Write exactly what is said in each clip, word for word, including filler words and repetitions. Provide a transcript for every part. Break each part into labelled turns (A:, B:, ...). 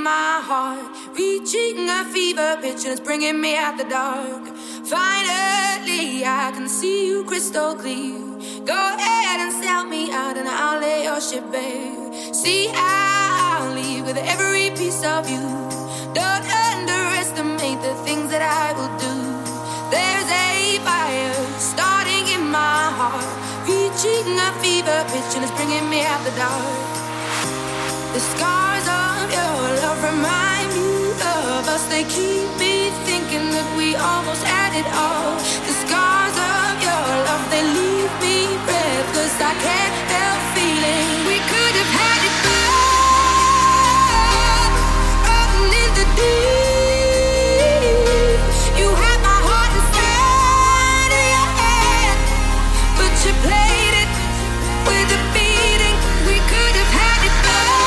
A: my heart, reaching a fever pitch and it's bringing me out the dark. Finally, I can see you crystal clear. Go ahead and sell me out and I'll lay your ship bare. See, I'll leave with every piece of you. Don't underestimate the things that I will do. There's a fire starting in my heart, reaching a fever pitch and it's bringing me out the dark. The scars of your love remind me of us. They keep me thinking that we almost had it all. The scars of your love, they leave me breathless. I can't help feeling we could have had it all. Running in the deep, you had my heart inside of your hand, but you played it with a beating. We could have had it all.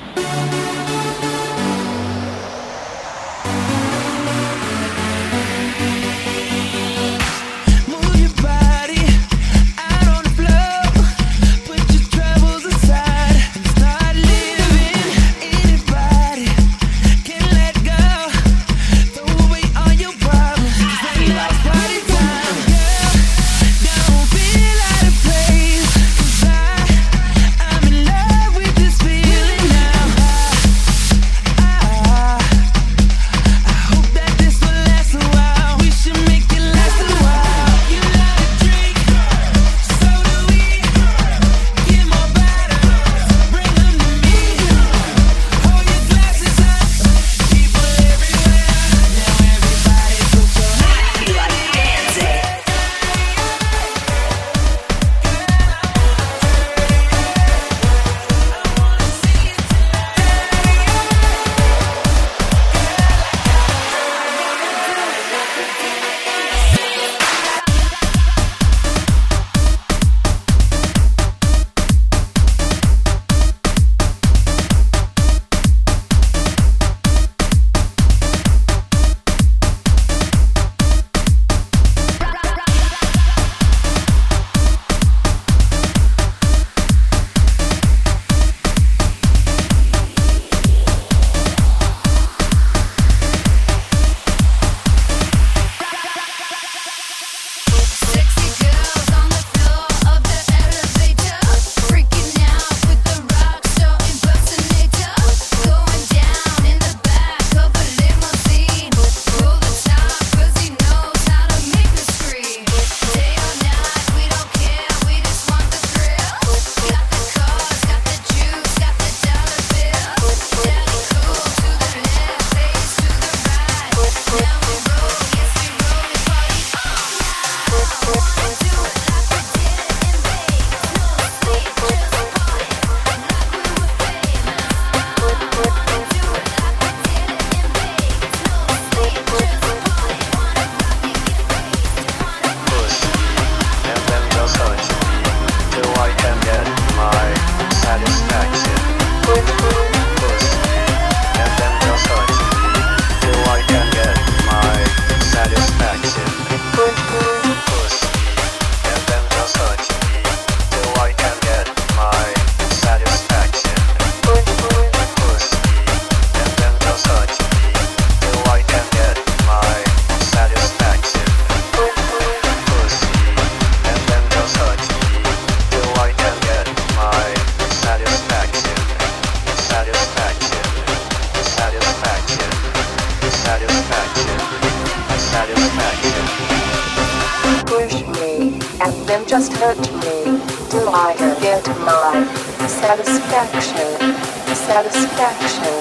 B: just hurt me till I can get my satisfaction, satisfaction,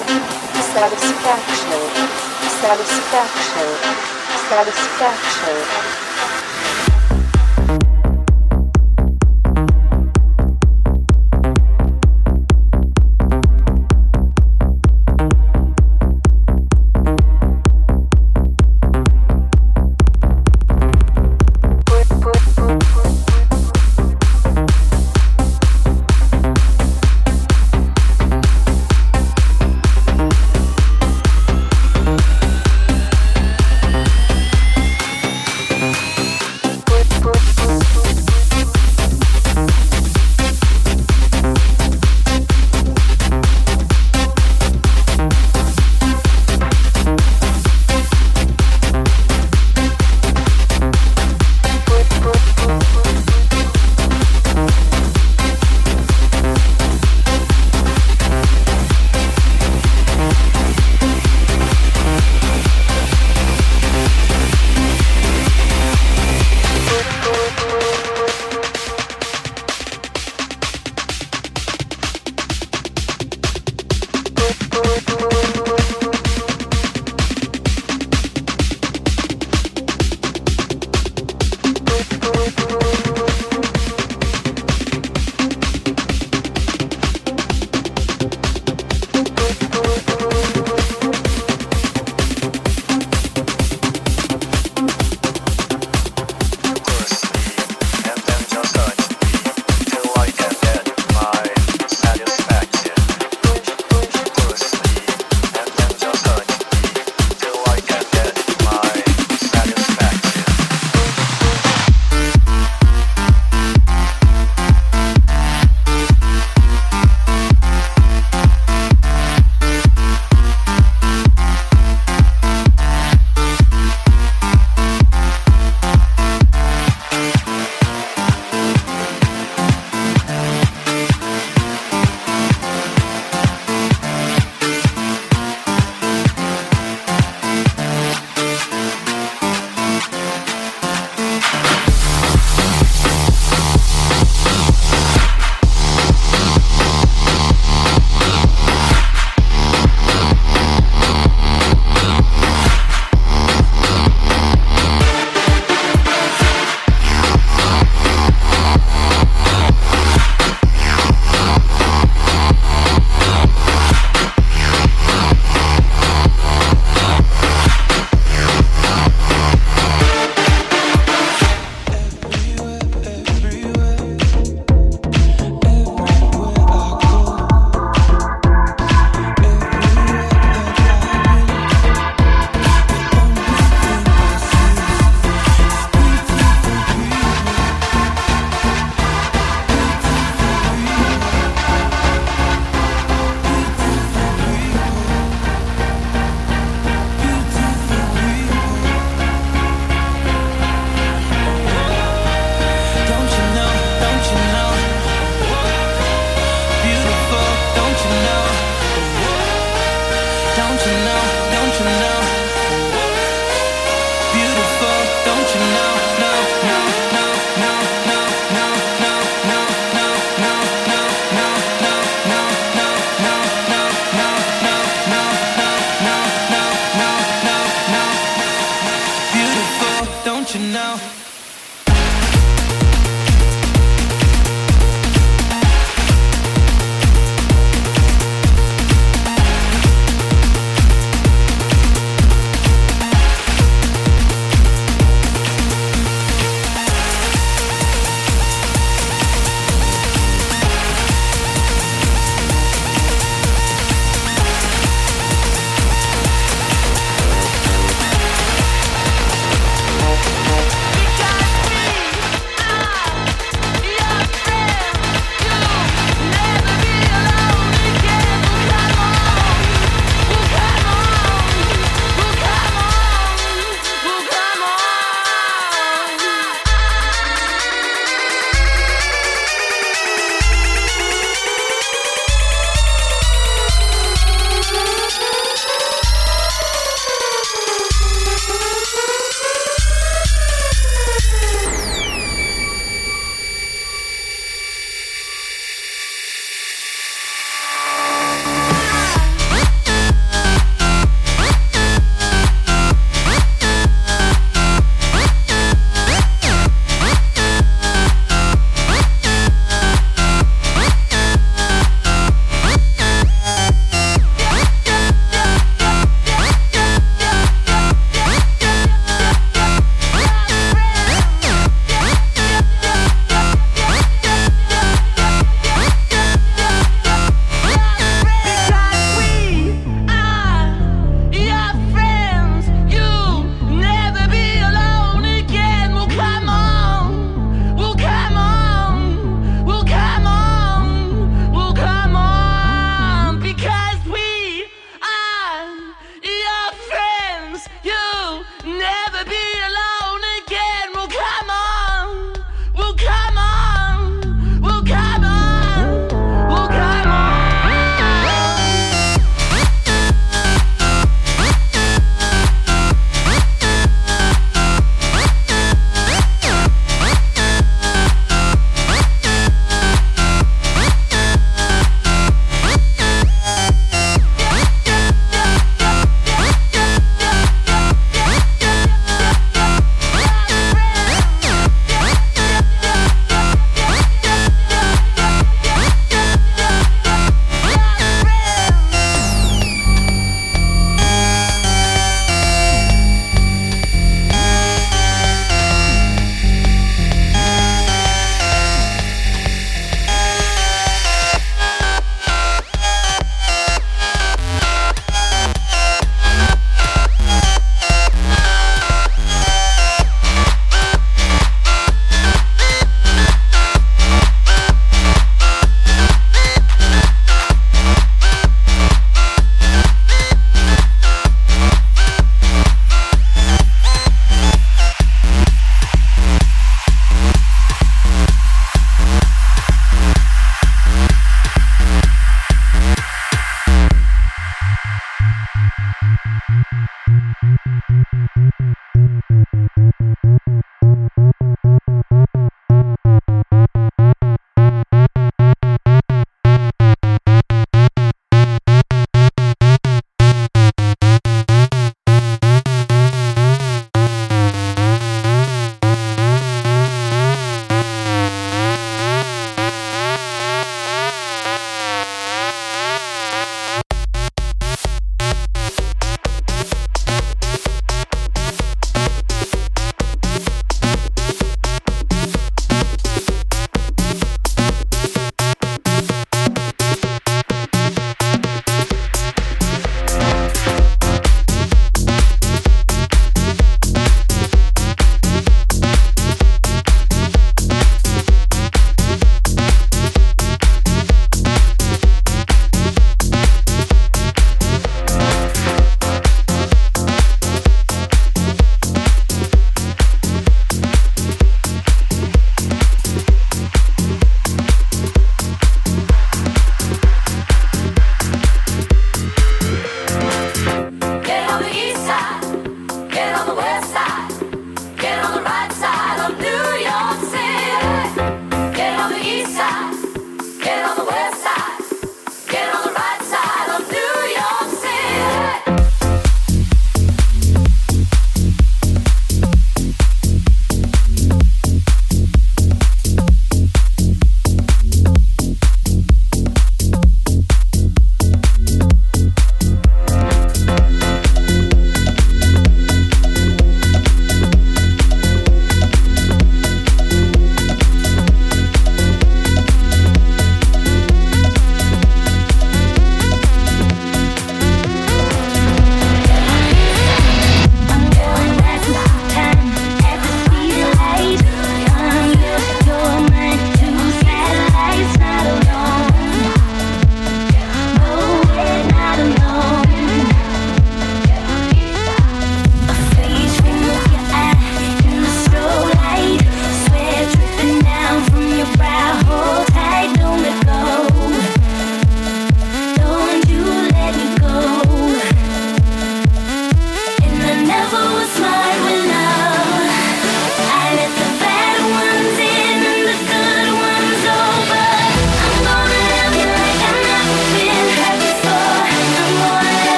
B: satisfaction, satisfaction, satisfaction.
A: We'll be right back.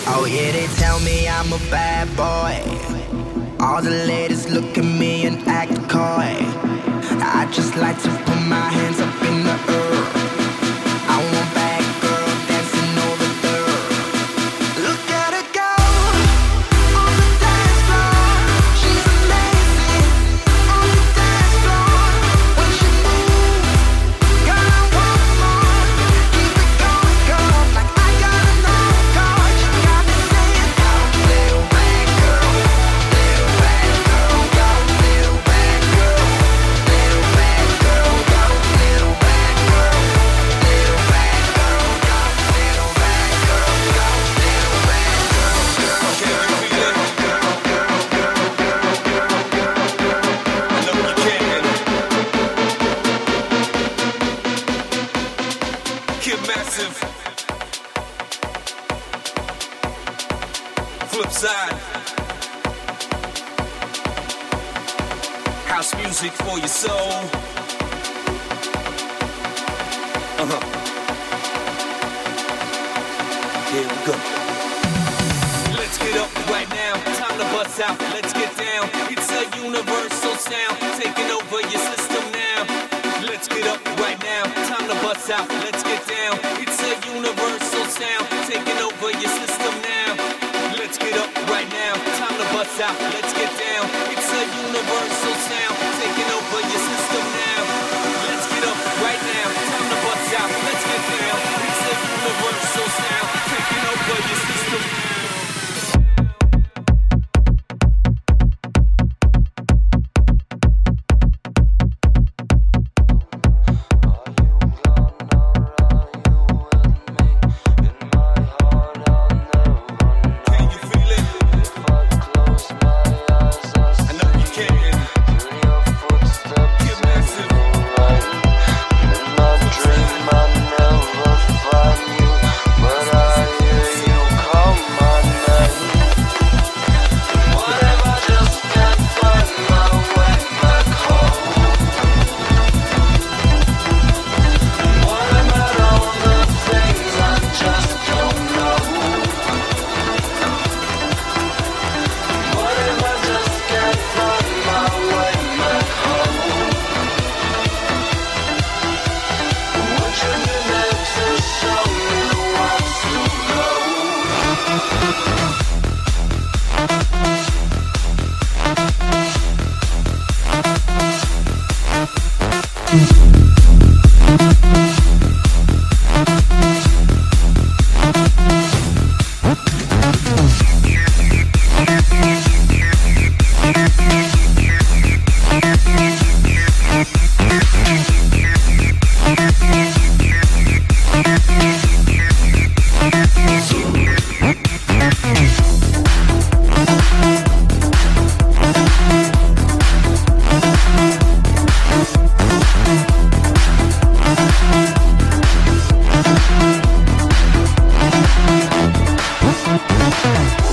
C: Oh yeah, they tell me I'm a bad boy. All the ladies look at me and act coy. I just like to put my hands up in the air. I want bad girl dancing over there. Look at her go on the dance floor. She's amazing on the dance floor. When she moves, girl, I want more. Keep it going, girl, like I got enough cause you got me saying, go, little bad girl, little bad girl, go, little bad girl, little bad girl, go, little bad girl, little bad girl, go, little bad girl, go, little bad girl, girl.
D: Can you feel it? I know you can. Kid Massive. Flip side. House music for your soul. Uh-huh. Here we go. Let's get up right now, time to bust out, let's get down. It's a universal sound, taking over your system now. Let's get up right now, time to bust out, let's get down. It's a universal sound, taking over your system now. Let's get up right now, time to bust out, let's get down. It's a universal sound, taking over your system now. Let's get up right now, time to bust out, let's get down. It's a universal sound, taking over your system now. Can you feel it? I know you can. Get massive.
A: We'll be right back.